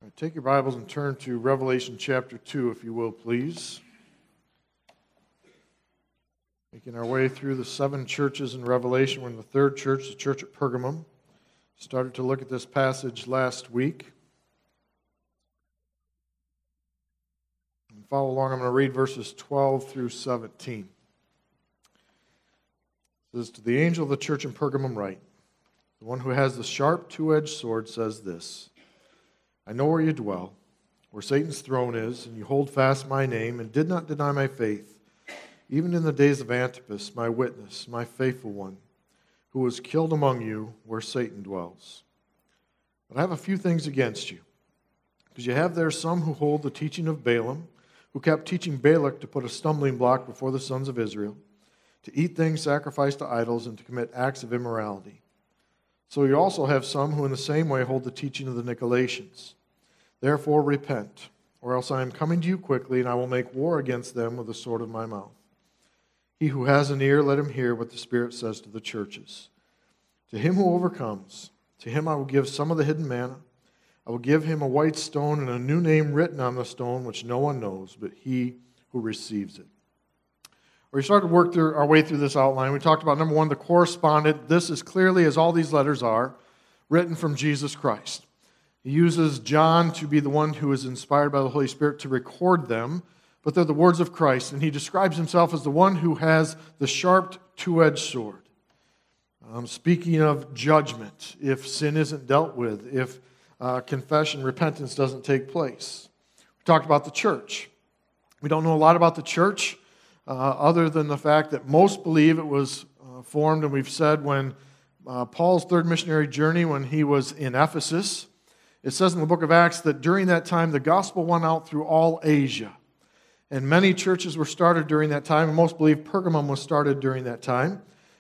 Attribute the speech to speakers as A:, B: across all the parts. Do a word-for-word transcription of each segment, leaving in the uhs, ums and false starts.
A: All right, take your Bibles and turn to Revelation chapter two, if you will, please. Making our way through the seven churches in Revelation. We're in the third church, the church at Pergamum. Started to look at this passage last week. And follow along, I'm going to read verses twelve through seventeen. It says, "To the angel of the church in Pergamum write, the one who has the sharp two-edged sword says this, I know where you dwell, where Satan's throne is, and you hold fast my name, and did not deny my faith, even in the days of Antipas, my witness, my faithful one, who was killed among you, where Satan dwells. But I have a few things against you, because you have there some who hold the teaching of Balaam, who kept teaching Balak to put a stumbling block before the sons of Israel, to eat things sacrificed to idols, and to commit acts of immorality. So you also have some who in the same way hold the teaching of the Nicolaitans. Therefore repent, or else I am coming to you quickly, and I will make war against them with the sword of my mouth. He who has an ear, let him hear what the Spirit says to the churches. To him who overcomes, to him I will give some of the hidden manna. I will give him a white stone and a new name written on the stone, which no one knows, but he who receives it." We started to work through our way through this outline. We talked about, number one, the correspondent. This is clearly, as all these letters are, written from Jesus Christ. He uses John to be the one who is inspired by the Holy Spirit to record them, but they're the words of Christ, and he describes himself as the one who has the sharp two-edged sword. Um, speaking of judgment, if sin isn't dealt with, if uh, confession, repentance doesn't take place. We talked about the church. We don't know a lot about the church, Uh, other than the fact that most believe it was uh, formed, and we've said when uh, Paul's third missionary journey, when he was in Ephesus, it says in the book of Acts that during that time the gospel went out through all Asia. And many churches were started during that time, and most believe Pergamum was started during that time,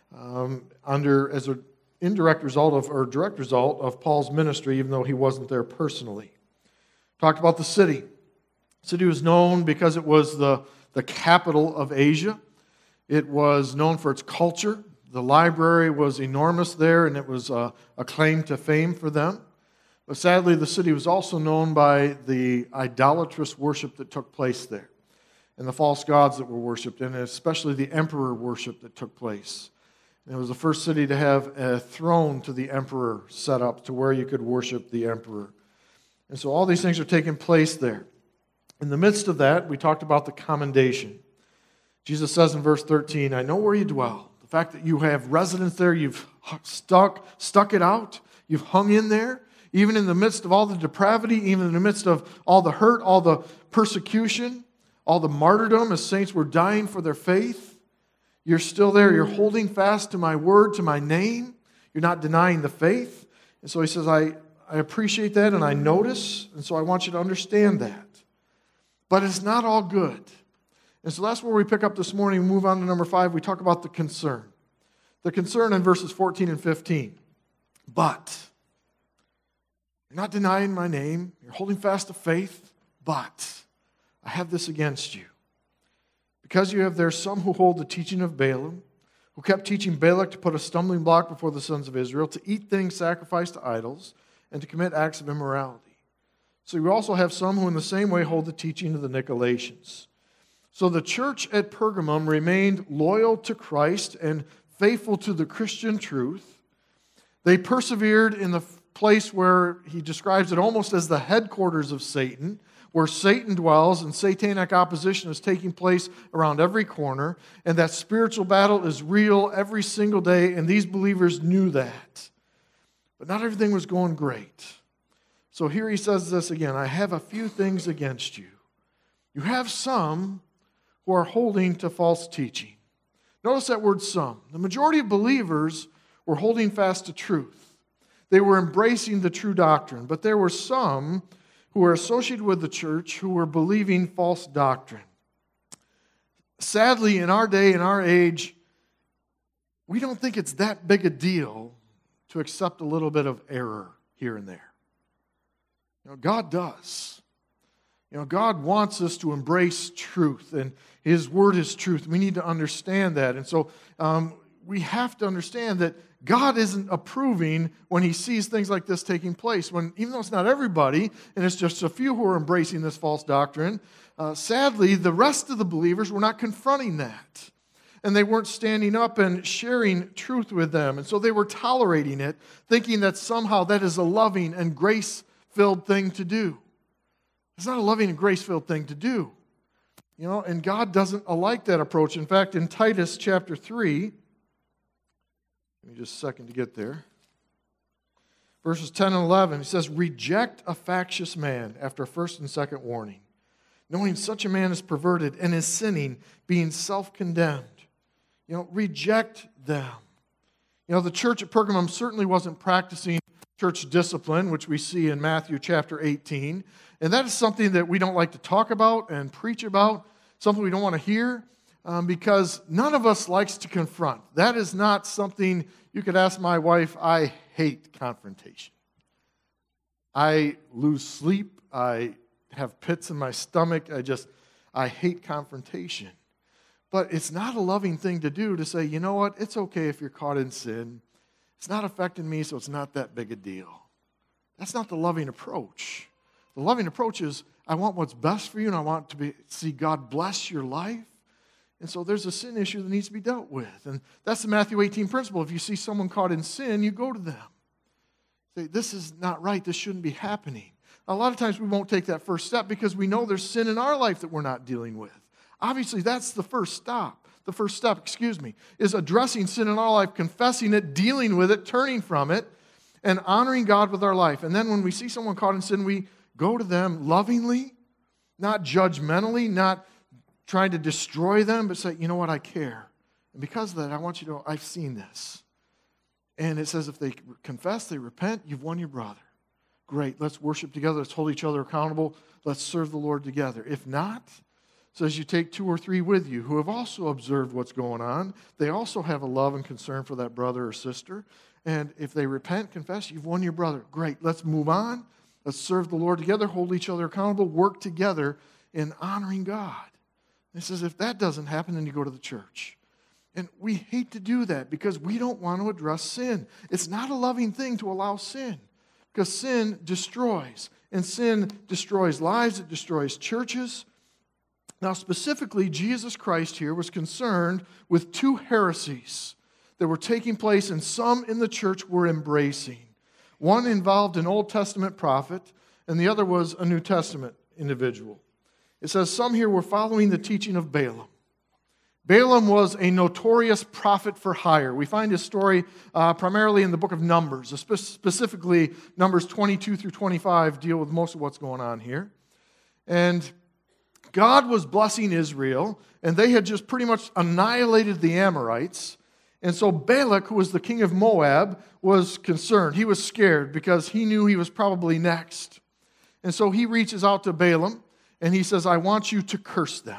A: um, under as an indirect result of, or direct result of Paul's ministry, even though he wasn't there personally. Talked about the city. The city was known because it was the the capital of Asia. It was known for its culture. The library was enormous there, and it was a, a claim to fame for them. But sadly, the city was also known by the idolatrous worship that took place there, and the false gods that were worshipped, and especially the emperor worship that took place. And it was the first city to have a throne to the emperor set up to where you could worship the emperor. And so all these things are taking place there. In the midst of that, we talked about the commendation. Jesus says in verse thirteen, I know where you dwell. The fact that you have residence there, you've stuck, stuck it out, you've hung in there, even in the midst of all the depravity, even in the midst of all the hurt, all the persecution, all the martyrdom as saints were dying for their faith. You're still there. You're holding fast to my word, to my name. You're not denying the faith. And so he says, I, I appreciate that and I notice, and so I want you to understand that. But it's not all good. And so that's where we pick up this morning and move on to number five. We talk about the concern. The concern in verses fourteen and fifteen. But, you're not denying my name. You're holding fast to faith. But, I have this against you. Because you have there some who hold the teaching of Balaam, who kept teaching Balak to put a stumbling block before the sons of Israel, to eat things sacrificed to idols, and to commit acts of immorality. So you also have some who in the same way hold the teaching of the Nicolaitans. So the church at Pergamum remained loyal to Christ and faithful to the Christian truth. They persevered in the place where he describes it almost as the headquarters of Satan, where Satan dwells and satanic opposition is taking place around every corner, and that spiritual battle is real every single day, and these believers knew that. But not everything was going great. So here he says this again, I have a few things against you. You have some who are holding to false teaching. Notice that word some. The majority of believers were holding fast to truth. They were embracing the true doctrine. But there were some who were associated with the church who were believing false doctrine. Sadly, in our day, in our age, we don't think it's that big a deal to accept a little bit of error here and there. You know, God does. You know, God wants us to embrace truth, and His Word is truth. We need to understand that. And so um, we have to understand that God isn't approving when he sees things like this taking place. When, even though it's not everybody, and it's just a few who are embracing this false doctrine, uh, sadly, the rest of the believers were not confronting that. And they weren't standing up and sharing truth with them. And so they were tolerating it, thinking that somehow that is a loving and grace-filled thing to do. It's not a loving and grace-filled thing to do. You know, and God doesn't like that approach. In fact, in Titus chapter three, give me just a second to get there. Verses ten and eleven, he says, "Reject a factious man after first and second warning, knowing such a man is perverted and is sinning, being self-condemned." You know, reject them. You know, the church at Pergamum certainly wasn't practicing church discipline, which we see in Matthew chapter eighteen. And that is something that we don't like to talk about and preach about, something we don't want to hear, um, because none of us likes to confront. That is not something, you could ask my wife, I hate confrontation. I lose sleep. I have pits in my stomach. I just, I hate confrontation. But it's not a loving thing to do to say, you know what, it's okay if you're caught in sin. It's not affecting me, so it's not that big a deal. That's not the loving approach. The loving approach is, I want what's best for you, and I want to be, see God bless your life. And so there's a sin issue that needs to be dealt with. And that's the Matthew eighteen principle. If you see someone caught in sin, you go to them. Say, this is not right. This shouldn't be happening. Now, a lot of times we won't take that first step because we know there's sin in our life that we're not dealing with. Obviously, that's the first stop. The first step, excuse me, is addressing sin in our life, confessing it, dealing with it, turning from it, and honoring God with our life. And then when we see someone caught in sin, we go to them lovingly, not judgmentally, not trying to destroy them, but say, you know what, I care. And because of that, I want you to know I've seen this. And it says if they confess, they repent, you've won your brother. Great, let's worship together, let's hold each other accountable, let's serve the Lord together. If not, it says you take two or three with you who have also observed what's going on. They also have a love and concern for that brother or sister. And if they repent, confess, you've won your brother. Great, let's move on. Let's serve the Lord together, hold each other accountable, work together in honoring God. And it says if that doesn't happen, then you go to the church. And we hate to do that because we don't want to address sin. It's not a loving thing to allow sin because sin destroys. And sin destroys lives, it destroys churches. Now, specifically, Jesus Christ here was concerned with two heresies that were taking place and some in the church were embracing. One involved an Old Testament prophet, and the other was a New Testament individual. It says some here were following the teaching of Balaam. Balaam was a notorious prophet for hire. We find his story uh, primarily in the book of Numbers, specifically Numbers twenty-two through twenty-five deal with most of what's going on here. And God was blessing Israel, and they had just pretty much annihilated the Amorites. And so Balak, who was the king of Moab, was concerned. He was scared because he knew he was probably next. And so he reaches out to Balaam, and he says, I want you to curse them.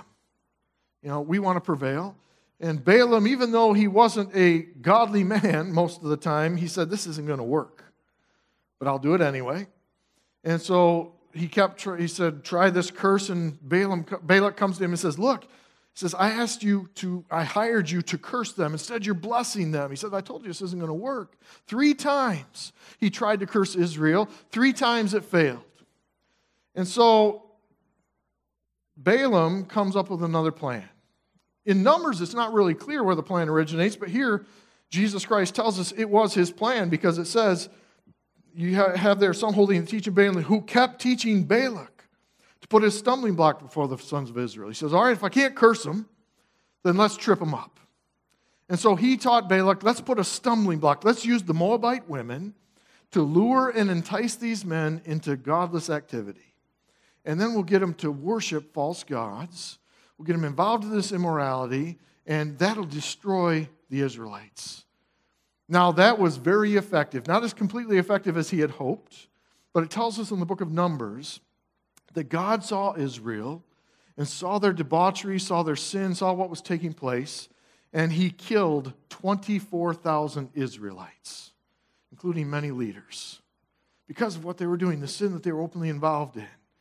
A: You know, we want to prevail. And Balaam, even though he wasn't a godly man most of the time, he said, this isn't going to work. But I'll do it anyway. And so he kept, he said, try this curse, and Balaam, Balak comes to him and says, look, he says, I asked you to, I hired you to curse them. Instead, you're blessing them. He said, I told you this isn't going to work. Three times he tried to curse Israel. Three times it failed. And so Balaam comes up with another plan. In Numbers, it's not really clear where the plan originates, but here Jesus Christ tells us it was his plan because it says, you have there some holding the teaching of Balaam who kept teaching Balak to put his stumbling block before the sons of Israel. He says, all right, if I can't curse them, then let's trip them up. And so he taught Balak, let's put a stumbling block. Let's use the Moabite women to lure and entice these men into godless activity. And then we'll get them to worship false gods. We'll get them involved in this immorality, and that'll destroy the Israelites. Now, that was very effective. Not as completely effective as he had hoped, but it tells us in the book of Numbers that God saw Israel and saw their debauchery, saw their sin, saw what was taking place, and he killed twenty-four thousand Israelites, including many leaders, because of what they were doing, the sin that they were openly involved in.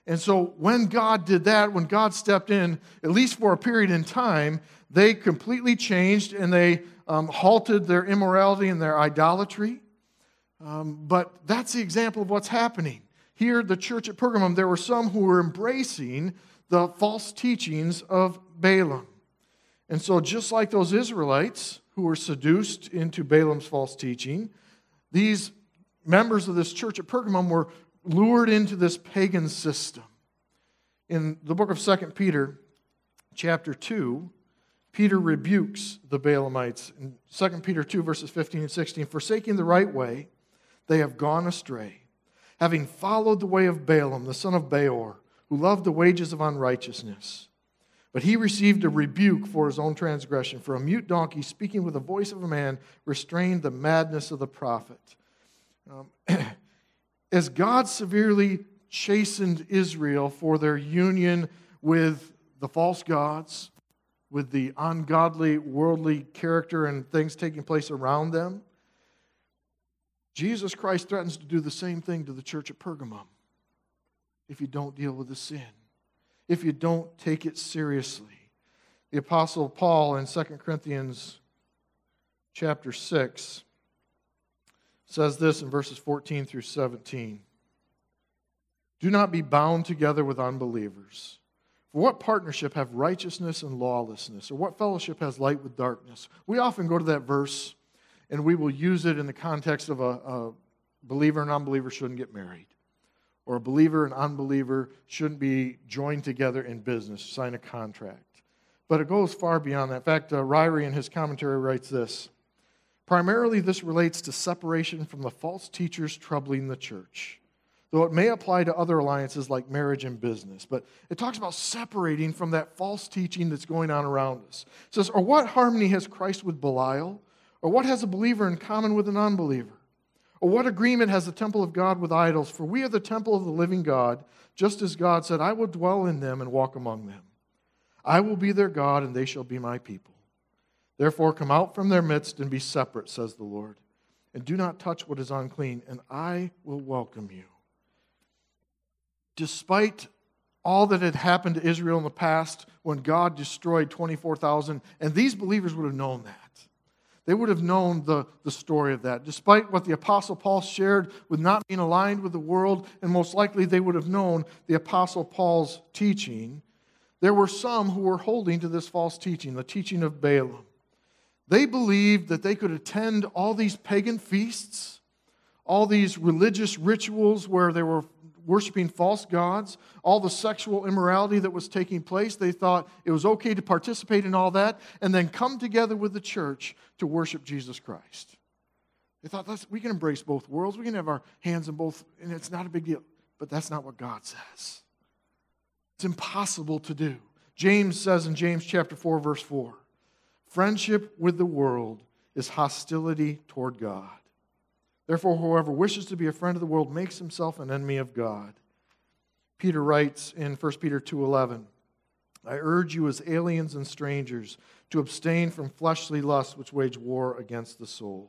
A: And so when God did that, when God stepped in, at least for a period in time, they completely changed and they um, halted their immorality and their idolatry. Um, but that's the example of what's happening. Here, the church at Pergamum, there were some who were embracing the false teachings of Balaam. And so just like those Israelites who were seduced into Balaam's false teaching, these members of this church at Pergamum were lured into this pagan system. In the book of Second Peter, chapter two, Peter rebukes the Balaamites. In Second Peter two, verses fifteen and sixteen, forsaking the right way, they have gone astray, having followed the way of Balaam, the son of Beor, who loved the wages of unrighteousness. But he received a rebuke for his own transgression. For a mute donkey, speaking with the voice of a man, restrained the madness of the prophet. Um, as God severely chastened Israel for their union with the false gods, with the ungodly, worldly character and things taking place around them, Jesus Christ threatens to do the same thing to the church at Pergamum if you don't deal with the sin, if you don't take it seriously. The Apostle Paul in Second Corinthians chapter six says this in verses fourteen through seventeen. Do not be bound together with unbelievers. For what partnership have righteousness and lawlessness? Or what fellowship has light with darkness? We often go to that verse and we will use it in the context of a, a believer and unbeliever shouldn't get married. Or a believer and unbeliever shouldn't be joined together in business, sign a contract. But it goes far beyond that. In fact, uh, Ryrie in his commentary writes this. Primarily, this relates to separation from the false teachers troubling the church, though it may apply to other alliances like marriage and business. But it talks about separating from that false teaching that's going on around us. It says, or what harmony has Christ with Belial? Or what has a believer in common with an unbeliever? Or what agreement has the temple of God with idols? For we are the temple of the living God, just as God said, I will dwell in them and walk among them. I will be their God, and they shall be my people. Therefore come out from their midst and be separate, says the Lord, and do not touch what is unclean, and I will welcome you. Despite all that had happened to Israel in the past when God destroyed twenty-four thousand, and these believers would have known that. They would have known the, the story of that. Despite what the Apostle Paul shared with not being aligned with the world, and most likely they would have known the Apostle Paul's teaching, there were some who were holding to this false teaching, the teaching of Balaam. They believed that they could attend all these pagan feasts, all these religious rituals where they were worshiping false gods, all the sexual immorality that was taking place. They thought it was okay to participate in all that and then come together with the church to worship Jesus Christ. They thought, that's, we can embrace both worlds. We can have our hands in both, and it's not a big deal. But that's not what God says. It's impossible to do. James says in James chapter four, verse four, friendship with the world is hostility toward God. Therefore, whoever wishes to be a friend of the world makes himself an enemy of God. Peter writes in First Peter two eleven, I urge you as aliens and strangers to abstain from fleshly lusts which wage war against the soul.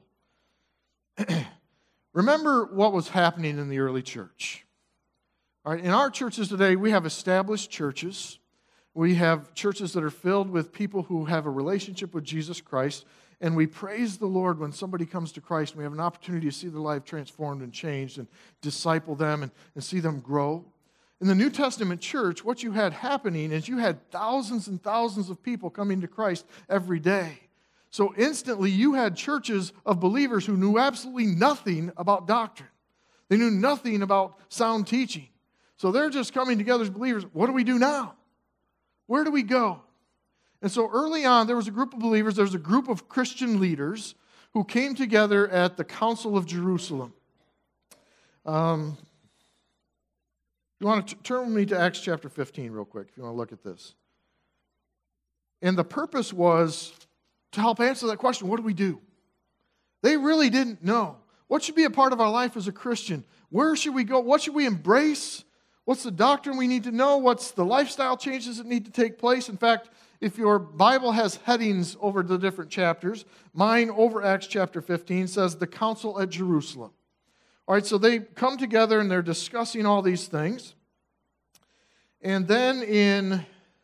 A: Remember what was happening in the early church. All right, in our churches today, we have established churches. We have churches that are filled with people who have a relationship with Jesus Christ. And we praise the Lord when somebody comes to Christ and we have an opportunity to see their life transformed and changed and disciple them and, and see them grow. In the New Testament church, what you had happening is you had thousands and thousands of people coming to Christ every day. So instantly you had churches of believers who knew absolutely nothing about doctrine. They knew nothing about sound teaching. So they're just coming together as believers. What do we do now? Where do we go? And so early on, there was a group of believers, there was a group of Christian leaders who came together at the Council of Jerusalem. Um, you want to t- turn with me to Acts chapter fifteen real quick, if you want to look at this. And the purpose was to help answer that question, what do we do? They really didn't know. What should be a part of our life as a Christian? Where should we go? What should we embrace? What's the doctrine we need to know? What's the lifestyle changes that need to take place? In fact, if your Bible has headings over the different chapters, mine over Acts chapter fifteen says the council at Jerusalem. All right, so they come together and they're discussing all these things. And then in,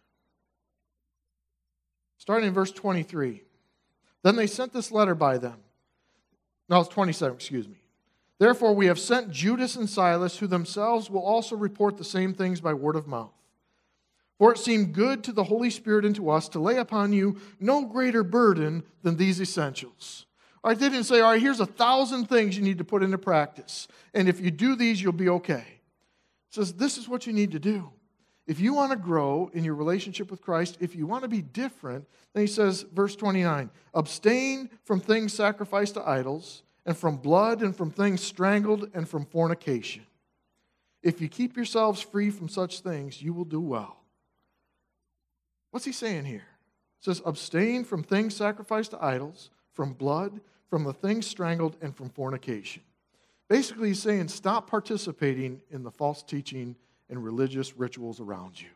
A: starting in verse twenty-three, then they sent this letter by them. No, it's twenty-seven, excuse me. Therefore we have sent Judas and Silas, who themselves will also report the same things by word of mouth. For it seemed good to the Holy Spirit and to us to lay upon you no greater burden than these essentials. All right, they didn't say, all right, here's a thousand things you need to put into practice. And if you do these, you'll be okay. It says, this is what you need to do. If you want to grow in your relationship with Christ, if you want to be different, then he says, verse twenty-nine, abstain from things sacrificed to idols, and from blood, and from things strangled, and from fornication. If you keep yourselves free from such things, you will do well. What's he saying here? It says, abstain from things sacrificed to idols, from blood, from the things strangled, and from fornication. Basically, he's saying, stop participating in the false teaching and religious rituals around you.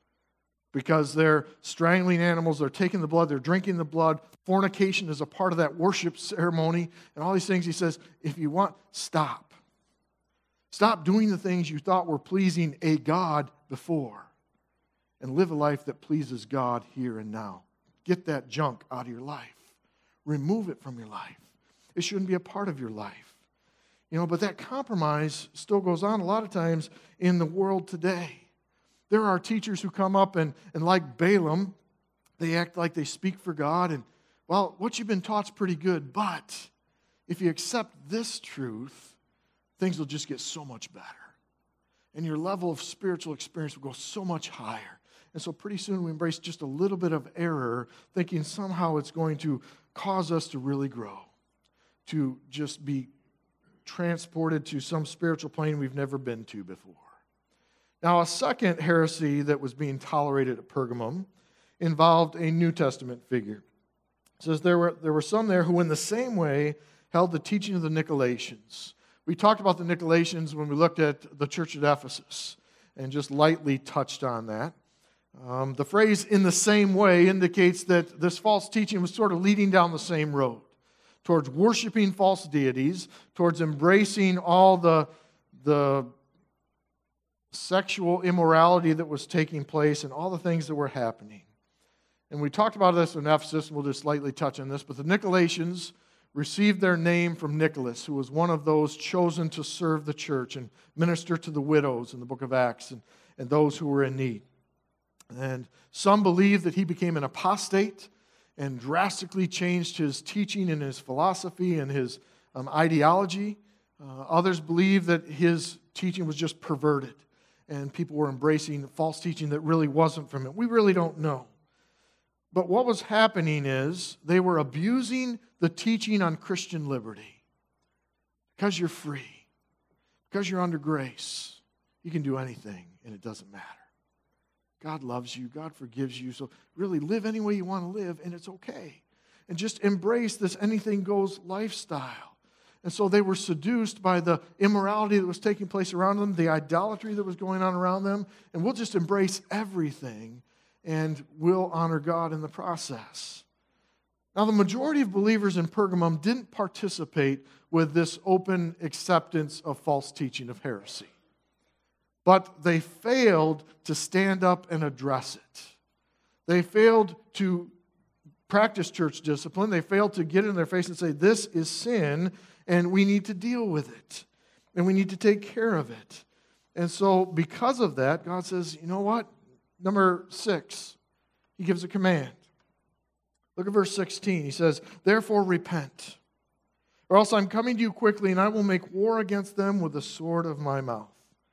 A: Because they're strangling animals, they're taking the blood, they're drinking the blood. Fornication is a part of that worship ceremony. And all these things, he says, if you want, stop. Stop doing the things you thought were pleasing a God before. And live a life that pleases God here and now. Get that junk out of your life. Remove it from your life. It shouldn't be a part of your life. You know, but that compromise still goes on a lot of times in the world today. There are teachers who come up and, and like Balaam, they act like they speak for God. And, well, what you've been taught's pretty good, but if you accept this truth, things will just get so much better. And your level of spiritual experience will go so much higher. And so pretty soon we embrace just a little bit of error, thinking somehow it's going to cause us to really grow, to just be transported to some spiritual plane we've never been to before. Now, a second heresy that was being tolerated at Pergamum involved a New Testament figure. It says there were, there were some there who in the same way held the teaching of the Nicolaitans. We talked about the Nicolaitans when we looked at the church at Ephesus and just lightly touched on that. Um, the phrase "in the same way" indicates that this false teaching was sort of leading down the same road, towards worshiping false deities, towards embracing all the, the sexual immorality that was taking place and all the things that were happening. And we talked about this in Ephesus, and we'll just lightly touch on this, but the Nicolaitans received their name from Nicholas, who was one of those chosen to serve the church and minister to the widows in the book of Acts and, and those who were in need. And some believe that he became an apostate and drastically changed his teaching and his philosophy and his um, ideology. Uh, others believe that his teaching was just perverted and people were embracing false teaching that really wasn't from him. We really don't know. But what was happening is they were abusing the teaching on Christian liberty. Because you're free, because you're under grace, you can do anything and it doesn't matter. God loves you. God forgives you. So really live any way you want to live, and it's okay. And just embrace this anything goes lifestyle. And so they were seduced by the immorality that was taking place around them, the idolatry that was going on around them, and we'll just embrace everything, and we'll honor God in the process. Now, the majority of believers in Pergamum didn't participate with this open acceptance of false teaching of heresy. But they failed to stand up and address it. They failed to practice church discipline. They failed to get in their face and say, this is sin, and we need to deal with it. And we need to take care of it. And so because of that, God says, you know what? Number six, he gives a command. Look at verse sixteen. He says, therefore repent, or else I'm coming to you quickly, and I will make war against them with the sword of my mouth.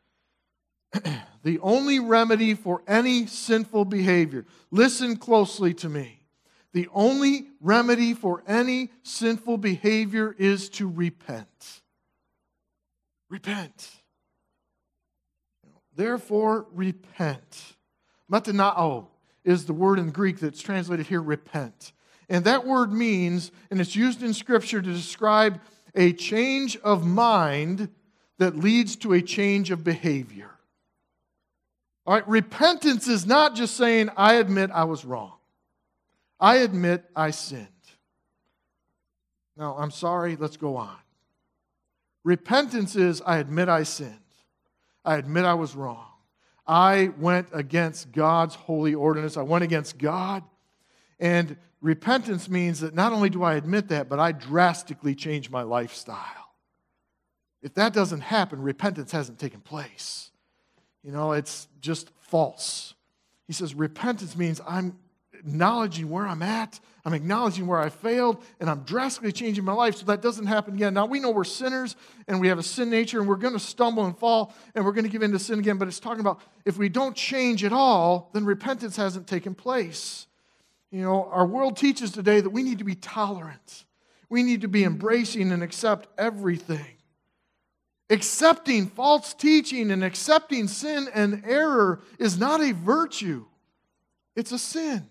A: The only remedy for any sinful behavior, listen closely to me. The only remedy for any sinful behavior is to repent. Repent. Therefore, repent. Metanao is the word in Greek that's translated here, repent. And that word means, and it's used in Scripture to describe a change of mind that leads to a change of behavior. All right, repentance is not just saying, I admit I was wrong. I admit I sinned. No, I'm sorry, let's go on. Repentance is, I admit I sinned. I admit I was wrong. I went against God's holy ordinance. I went against God. And repentance means that not only do I admit that, but I drastically change my lifestyle. If that doesn't happen, repentance hasn't taken place. You know, it's just false. He says repentance means I'm acknowledging where I'm at, I'm acknowledging where I failed, and I'm drastically changing my life so that doesn't happen again. Now, we know we're sinners, and we have a sin nature, and we're going to stumble and fall, and we're going to give in to sin again, but it's talking about if we don't change at all, then repentance hasn't taken place. You know, our world teaches today that we need to be tolerant. We need to be embracing and accept everything. Accepting false teaching and accepting sin and error is not a virtue. It's a sin.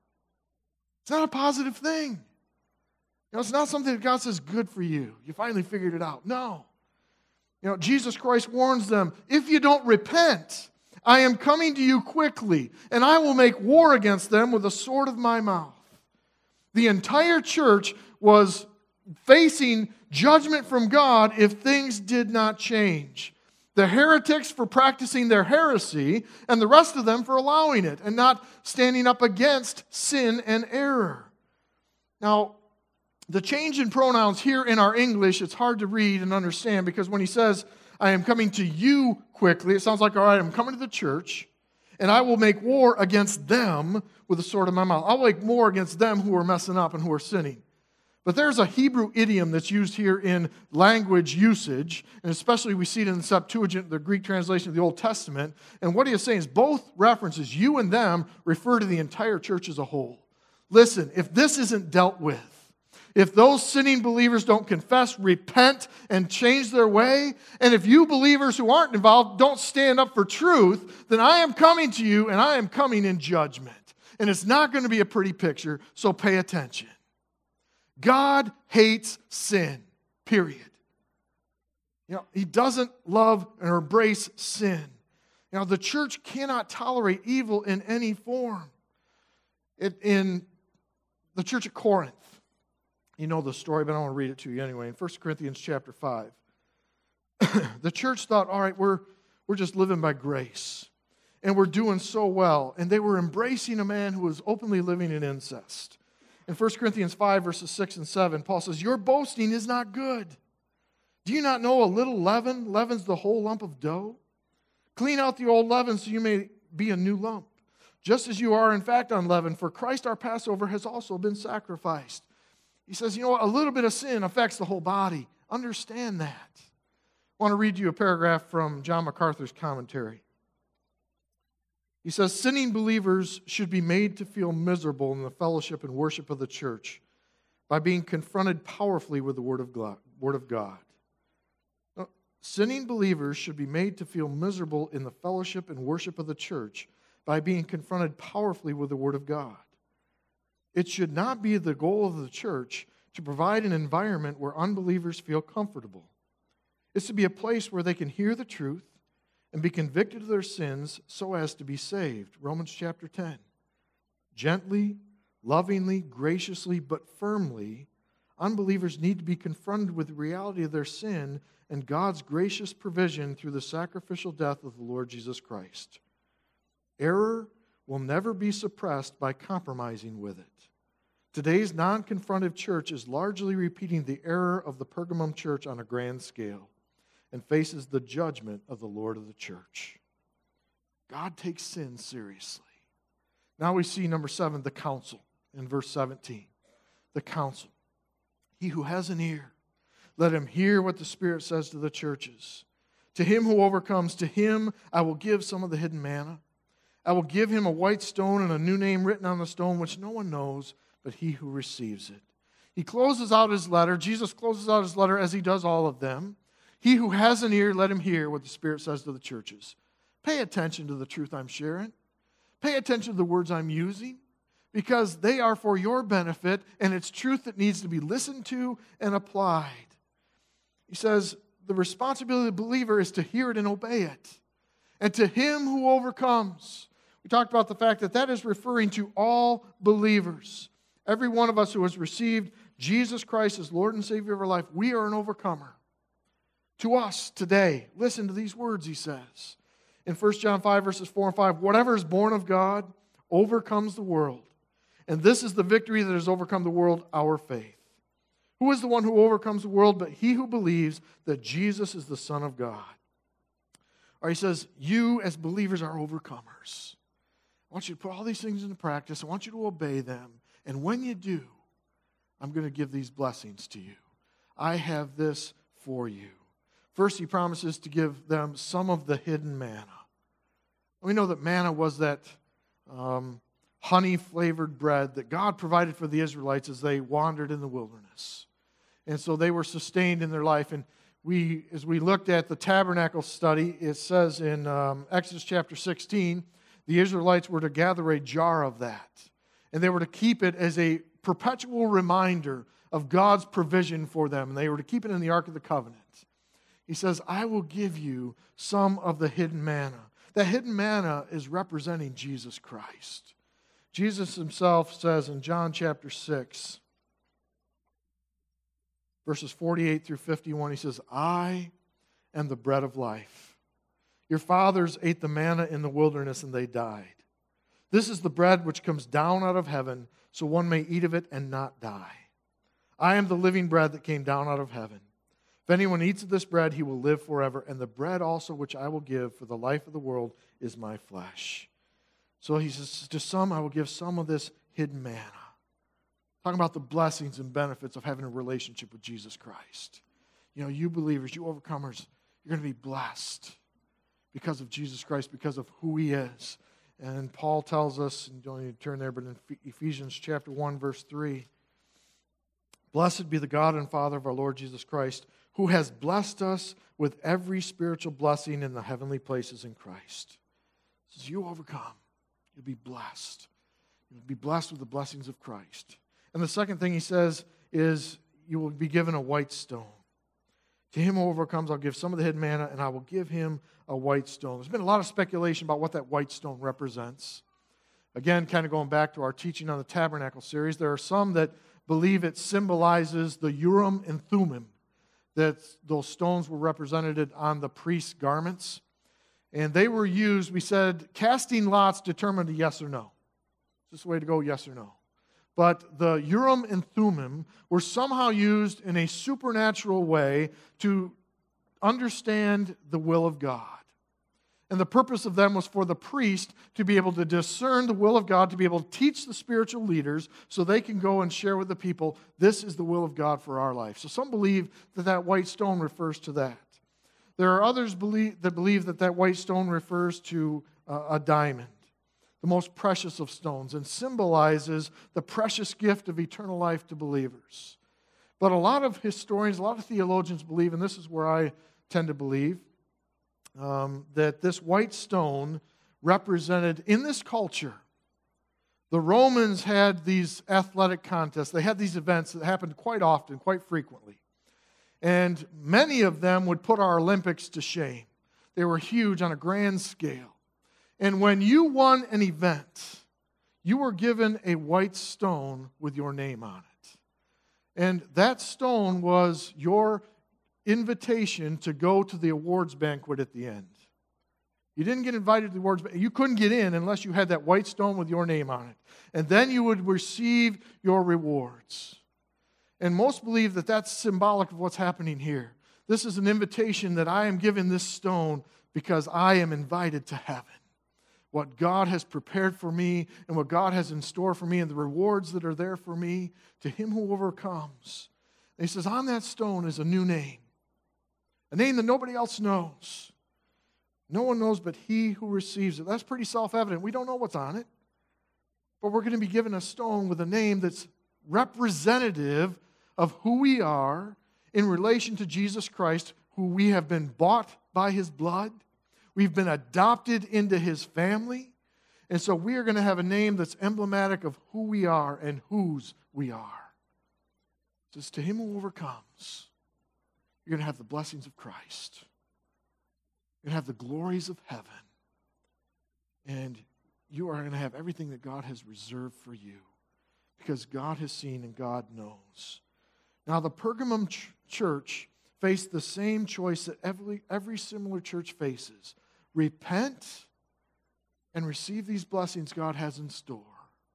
A: It's not a positive thing. You know, it's not something that God says, good for you. You finally figured it out. No. You know, Jesus Christ warns them, if you don't repent, I am coming to you quickly, and I will make war against them with the sword of my mouth. The entire church was facing judgment from God if things did not change. The heretics for practicing their heresy, and the rest of them for allowing it and not standing up against sin and error. Now, the change in pronouns here in our English, it's hard to read and understand because when he says, I am coming to you quickly, it sounds like, all right, I'm coming to the church, and I will make war against them with the sword of my mouth. I'll make war against them who are messing up and who are sinning. But there's a Hebrew idiom that's used here in language usage, and especially we see it in the Septuagint, the Greek translation of the Old Testament. And what he is saying is both references, you and them, refer to the entire church as a whole. Listen, if this isn't dealt with, if those sinning believers don't confess, repent, and change their way, and if you believers who aren't involved don't stand up for truth, then I am coming to you, and I am coming in judgment. And it's not going to be a pretty picture, so pay attention. God hates sin, period. You know, He doesn't love or embrace sin. You know, the church cannot tolerate evil in any form. It, in the church at Corinth, you know the story, but I want to read it to you anyway. In First Corinthians chapter five, the church thought, all right, we're, we're just living by grace, and we're doing so well. And they were embracing a man who was openly living in incest. In First Corinthians five, verses six and seven, Paul says, your boasting is not good. Do you not know a little leaven leavens the whole lump of dough? Clean out the old leaven so you may be a new lump, just as you are in fact unleavened, for Christ our Passover has also been sacrificed. He says, you know what, a little bit of sin affects the whole body. Understand that. I want to read you a paragraph from John MacArthur's commentary. He says, sinning believers should be made to feel miserable in the fellowship and worship of the church by being confronted powerfully with the Word of God. Word of God. Now, sinning believers should be made to feel miserable in the fellowship and worship of the church by being confronted powerfully with the Word of God. It should not be the goal of the church to provide an environment where unbelievers feel comfortable. It's to be a place where they can hear the truth and be convicted of their sins so as to be saved. Romans chapter ten. Gently, lovingly, graciously, but firmly, unbelievers need to be confronted with the reality of their sin and God's gracious provision through the sacrificial death of the Lord Jesus Christ. Error will never be suppressed by compromising with it. Today's non-confrontive church is largely repeating the error of the Pergamum church on a grand scale and faces the judgment of the Lord of the church. God takes sin seriously. Now we see number seven, the counsel, in verse seventeen. The counsel. He who has an ear, let him hear what the Spirit says to the churches. To him who overcomes, to him I will give some of the hidden manna. I will give him a white stone and a new name written on the stone, which no one knows but he who receives it. He closes out his letter. Jesus closes out his letter as he does all of them. He who has an ear, let him hear what the Spirit says to the churches. Pay attention to the truth I'm sharing. Pay attention to the words I'm using, because they are for your benefit, and it's truth that needs to be listened to and applied. He says the responsibility of the believer is to hear it and obey it. And to him who overcomes. We talked about the fact that that is referring to all believers. Every one of us who has received Jesus Christ as Lord and Savior of our life, we are an overcomer. To us today, listen to these words he says. in First John five, verses four and five, whatever is born of God overcomes the world. And this is the victory that has overcome the world, our faith. Who is the one who overcomes the world but he who believes that Jesus is the Son of God? Or he says, you as believers are overcomers. I want you to put all these things into practice. I want you to obey them. And when you do, I'm going to give these blessings to you. I have this for you. First, he promises to give them some of the hidden manna. We know that manna was that um, honey-flavored bread that God provided for the Israelites as they wandered in the wilderness. And so they were sustained in their life. And we, as we looked at the tabernacle study, it says in um, Exodus chapter sixteen, the Israelites were to gather a jar of that. And they were to keep it as a perpetual reminder of God's provision for them. And they were to keep it in the Ark of the Covenant. He says, I will give you some of the hidden manna. That hidden manna is representing Jesus Christ. Jesus himself says in John chapter six, verses forty-eight through fifty-one, he says, I am the bread of life. Your fathers ate the manna in the wilderness and they died. This is the bread which comes down out of heaven, so one may eat of it and not die. I am the living bread that came down out of heaven. If anyone eats of this bread, he will live forever, and the bread also which I will give for the life of the world is my flesh. So he says, to some I will give some of this hidden manna. Talking about the blessings and benefits of having a relationship with Jesus Christ. You know, you believers, you overcomers, you're going to be blessed because of Jesus Christ, because of who he is. And Paul tells us, and you don't need to turn there, but in Ephesians chapter one, verse three, blessed be the God and Father of our Lord Jesus Christ, who has blessed us with every spiritual blessing in the heavenly places in Christ. As you overcome, you'll be blessed. You'll be blessed with the blessings of Christ. And the second thing he says is, you will be given a white stone. To him who overcomes, I'll give some of the hidden manna, and I will give him a white stone. There's been a lot of speculation about what that white stone represents. Again, kind of going back to our teaching on the Tabernacle series, there are some that believe it symbolizes the Urim and Thummim, that those stones were represented on the priest's garments. And they were used, we said, casting lots determined a yes or no. Is this the way to go, yes or no? But the Urim and Thummim were somehow used in a supernatural way to understand the will of God. And the purpose of them was for the priest to be able to discern the will of God, to be able to teach the spiritual leaders so they can go and share with the people, this is the will of God for our life. So some believe that that white stone refers to that. There are others believe, that believe that that white stone refers to uh, a diamond, the most precious of stones, and symbolizes the precious gift of eternal life to believers. But a lot of historians, a lot of theologians believe, and this is where I tend to believe, um, that this white stone represented, in this culture, the Romans had these athletic contests. They had these events that happened quite often, quite frequently. And many of them would put our Olympics to shame. They were huge on a grand scale. And when you won an event, you were given a white stone with your name on it. And that stone was your invitation to go to the awards banquet at the end. You didn't get invited to the awards banquet. You couldn't get in unless you had that white stone with your name on it. And then you would receive your rewards. And most believe that that's symbolic of what's happening here. This is an invitation that I am given this stone because I am invited to heaven. What God has prepared for me and what God has in store for me and the rewards that are there for me, to him who overcomes. And he says, on that stone is a new name. A name that nobody else knows. No one knows but he who receives it. That's pretty self-evident. We don't know what's on it. But we're going to be given a stone with a name that's representative of who we are in relation to Jesus Christ, who we have been bought by his blood. We've been adopted into his family. And so we are going to have a name that's emblematic of who we are and whose we are. It says, to him who overcomes, you're going to have the blessings of Christ. You're going to have the glories of heaven. And you are going to have everything that God has reserved for you. Because God has seen and God knows. Now, the Pergamum ch- church faced the same choice that every, every similar church faces. repent and receive these blessings God has in store,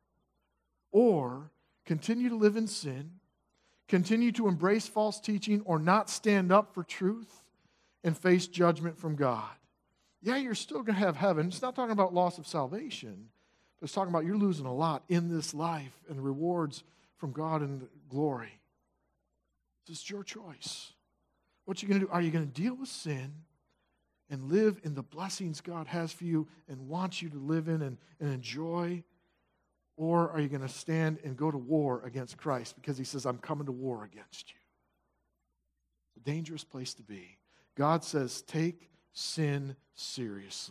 A: or continue to live in sin, continue to embrace false teaching, or not stand up for truth and face judgment from God. Yeah, you're still going to have heaven. It's not talking about loss of salvation, but it's talking about you're losing a lot in this life and the rewards from God and glory. This is your choice. What you going to do? Are you going to deal with sin and live in the blessings God has for you and wants you to live in and, and enjoy? Or are you going to stand and go to war against Christ because he says, I'm coming to war against you? It's a dangerous place to be. God says, take sin seriously.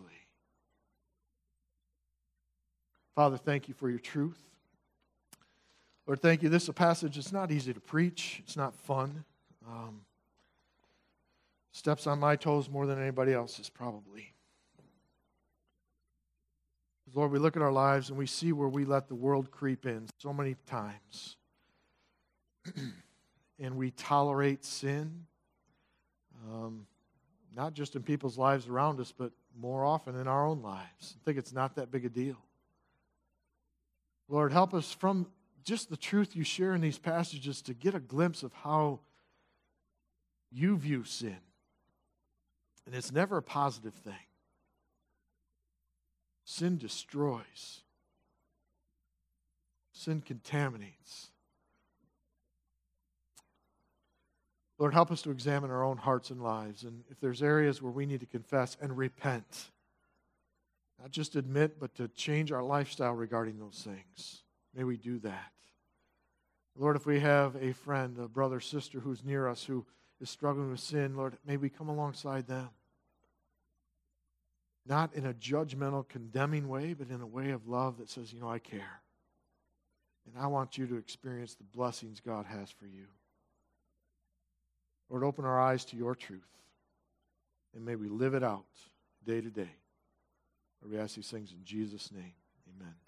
A: Father, thank you for your truth. Lord, thank you. This is a passage that's not easy to preach. It's not fun. Um, steps on my toes more than anybody else's, probably. Lord, we look at our lives and we see where we let the world creep in so many times. And we tolerate sin, um, not just in people's lives around us, but more often in our own lives. I think it's not that big a deal. Lord, help us from just the truth you share in these passages to get a glimpse of how you view sin. And it's never a positive thing. Sin destroys. Sin contaminates. Lord, help us to examine our own hearts and lives. And if there's areas where we need to confess and repent, not just admit, but to change our lifestyle regarding those things, may we do that. Lord, if we have a friend, a brother, sister who's near us who is struggling with sin, Lord, may we come alongside them. Not in a judgmental, condemning way, but in a way of love that says, you know, I care. And I want you to experience the blessings God has for you. Lord, open our eyes to your truth. And may we live it out day to day. Lord, we ask these things in Jesus' name. Amen.